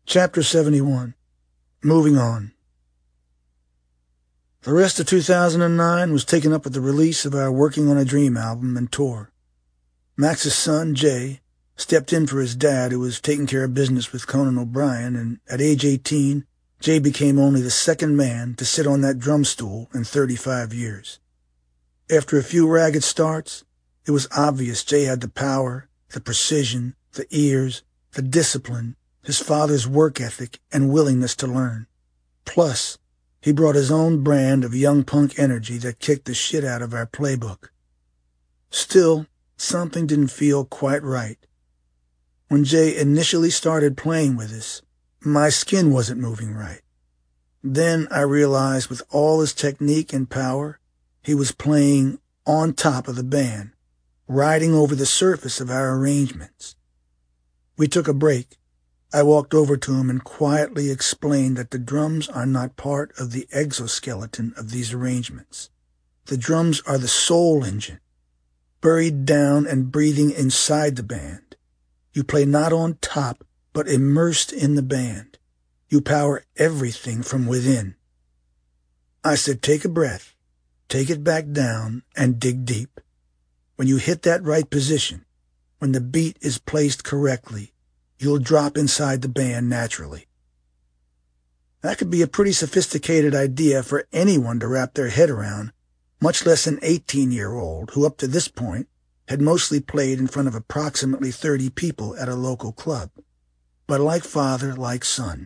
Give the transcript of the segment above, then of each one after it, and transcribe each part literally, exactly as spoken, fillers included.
Chapter seventy-one. Moving On. The rest of two thousand nine was taken up with the release of our Working on a Dream album and tour. Max's son, Jay, stepped in for his dad, who was taking care of business with Conan O'Brien, and at age eighteen, Jay became only the second man to sit on that drum stool in thirty-five years. After a few ragged starts, it was obvious Jay had the power, the precision, the ears, the discipline, his father's work ethic, and willingness to learn. Plus, he brought his own brand of young punk energy that kicked the shit out of our playbook. Still, something didn't feel quite right. When Jay initially started playing with us, my skin wasn't moving right. Then I realized with all his technique and power, he was playing on top of the band, riding over the surface of our arrangements. We took a break. I walked over to him and quietly explained that the drums are not part of the exoskeleton of these arrangements. The drums are the soul engine, buried down and breathing inside the band. You play not on top, but immersed in the band. You power everything from within. I said, take a breath, take it back down, and dig deep. When you hit that right position, when the beat is placed correctly, you'll drop inside the band naturally. That could be a pretty sophisticated idea for anyone to wrap their head around, much less an eighteen-year-old who up to this point had mostly played in front of approximately thirty people at a local club. But like father, like son.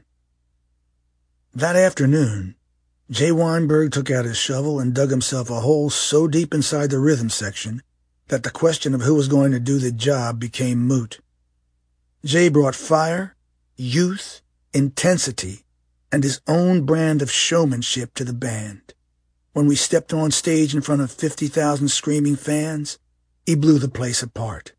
That afternoon, Jay Weinberg took out his shovel and dug himself a hole so deep inside the rhythm section that the question of who was going to do the job became moot. Jay brought fire, youth, intensity, and his own brand of showmanship to the band. When we stepped on stage in front of fifty thousand screaming fans, he blew the place apart.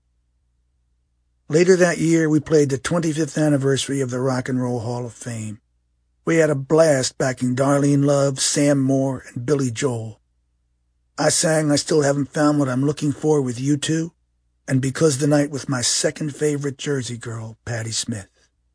Later that year, we played the twenty-fifth anniversary of the Rock and Roll Hall of Fame. We had a blast backing Darlene Love, Sam Moore, and Billy Joel. I sang I Still Haven't Found What I'm Looking For with U two, and Because the Night with my second favorite Jersey girl, Patti Smith.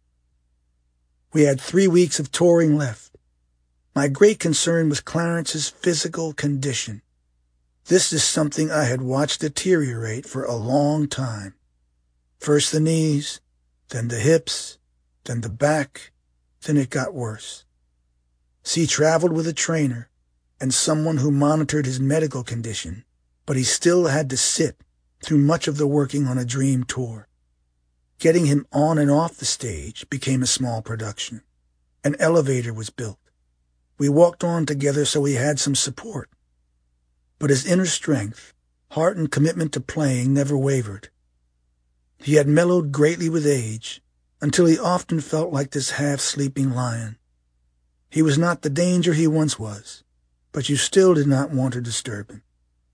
We had three weeks of touring left. My great concern was Clarence's physical condition. This is something I had watched deteriorate for a long time. First the knees, then the hips, then the back, then it got worse. C traveled with a trainer and someone who monitored his medical condition, but he still had to sit through much of the Working on a Dream tour. Getting him on and off the stage became a small production. An elevator was built. We walked on together so he had some support. But his inner strength, heart, and commitment to playing never wavered. He had mellowed greatly with age, until he often felt like this half-sleeping lion. He was not the danger he once was, but you still did not want to disturb him.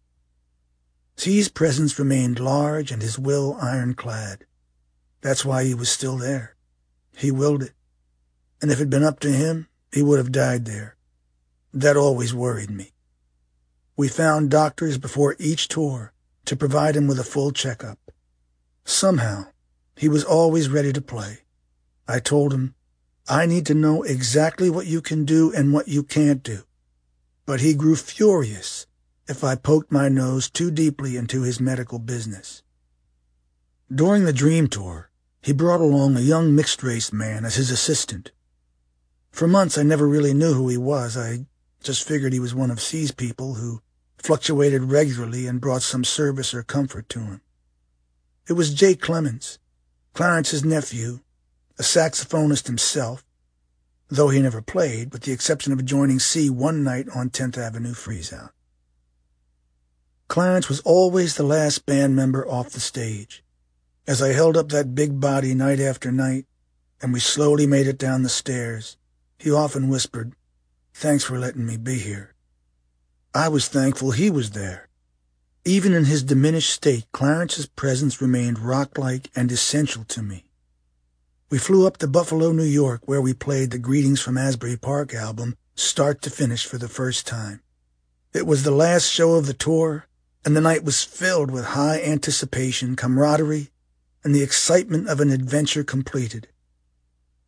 C's presence remained large and his will ironclad. That's why he was still there. He willed it. And if it had been up to him, he would have died there. That always worried me. We found doctors before each tour to provide him with a full checkup. Somehow, he was always ready to play. I told him, I need to know exactly what you can do and what you can't do. But he grew furious if I poked my nose too deeply into his medical business. During the Dream Tour, he brought along a young mixed-race man as his assistant. For months I never really knew who he was. I just figured he was one of C's people who fluctuated regularly and brought some service or comfort to him. It was Jay Clemens, Clarence's nephew, a saxophonist himself, though he never played, with the exception of joining C one night on tenth Avenue Freezeout. Clarence was always the last band member off the stage. As I held up that big body night after night, and we slowly made it down the stairs, he often whispered, "Thanks for letting me be here." I was thankful he was there. Even in his diminished state, Clarence's presence remained rock-like and essential to me. We flew up to Buffalo, New York, where we played the Greetings from Asbury Park album, start to finish for the first time. It was the last show of the tour, and the night was filled with high anticipation, camaraderie, and the excitement of an adventure completed.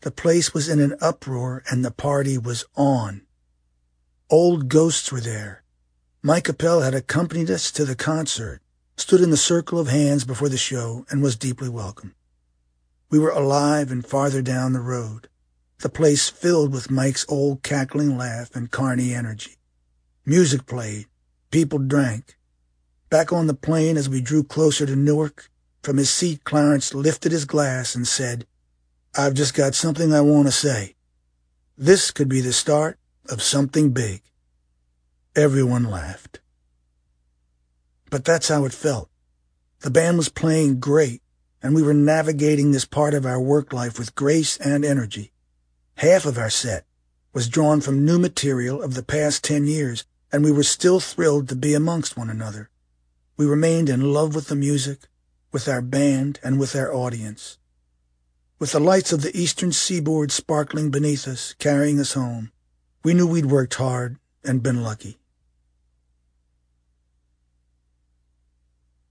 The place was in an uproar and the party was on. Old ghosts were there. Mike Appel had accompanied us to the concert, stood in the circle of hands before the show, and was deeply welcome. We were alive and farther down the road, the place filled with Mike's old cackling laugh and carny energy. Music played. People drank. Back on the plane as we drew closer to Newark, from his seat Clarence lifted his glass and said, "I've just got something I want to say. This could be the start of something big." Everyone laughed. But that's how it felt. The band was playing great, and we were navigating this part of our work life with grace and energy. Half of our set was drawn from new material of the past ten years, and we were still thrilled to be amongst one another. We remained in love with the music, with our band, and with our audience. With the lights of the eastern seaboard sparkling beneath us, carrying us home, we knew we'd worked hard and been lucky.